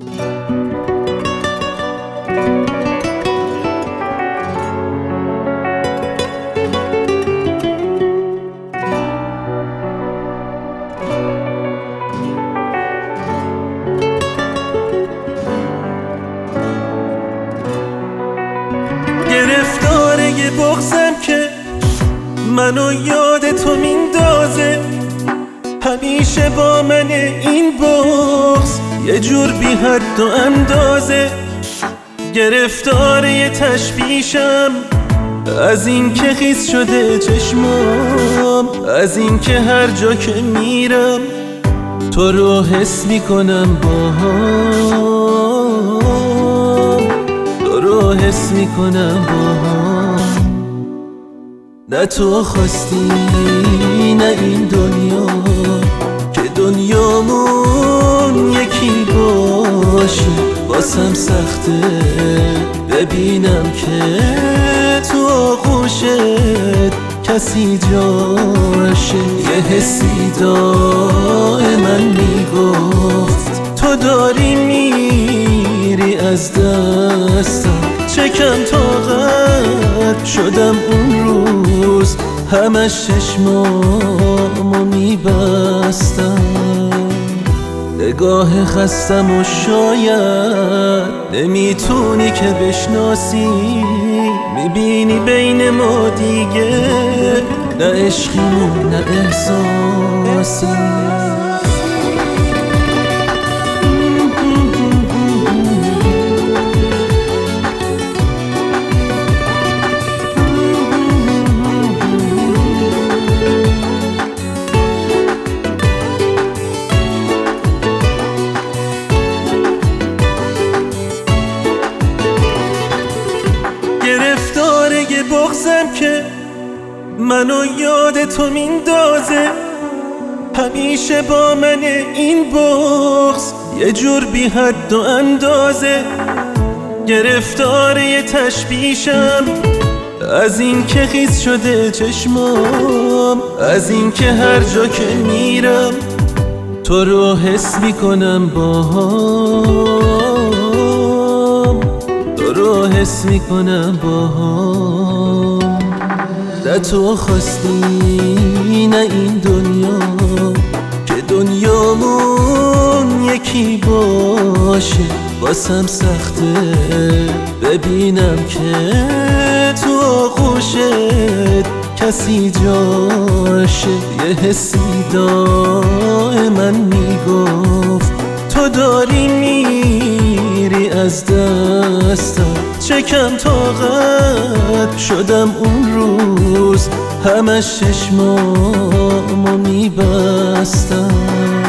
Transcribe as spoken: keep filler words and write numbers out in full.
گرفتاره یه بغضم که منو یاد تو میندازه، همیشه با من این بغض یه جور بی حد و اندازه. گرفتاره یه تشبیشم از این که خیس شده چشمام، از این که هر جا که میرم تو رو حس میکنم باهام، تو رو حس میکنم باهام. نه تو خواستی نه این دنیا که دنیامون یکی باشه، واسم سخته ببینم که تو آغوشت کسی جاشه. یه حسی دائما میگفت تو داری میری از دستم، چکم طاقت شدم اون روز همش چشمامو میبستم. نگاه خستم و شاید نمیتونی که بشناسی، میبینی بین ما دیگه نه عشقیم نه احساسی. گرفتاره یه بغضم که منو یاد تو میندازه، همیشه با من این بغض یه جور بی حد و اندازه. گرفتاره یه تشبیشم از این که خیس شده چشمام، از این که هر جا که میرم تو رو حس میکنم باهام، تو رو حس میکنم باهام. نه تو خواستی نه این دنیا که دنیامون یکی باشه، واسم سخته ببینم که تو آغوشت کسی جاشه. یه حسی دائما میگفت تو داری میری از دستم، چکم طاقت شدم اون روز همش چشمامو میبستم.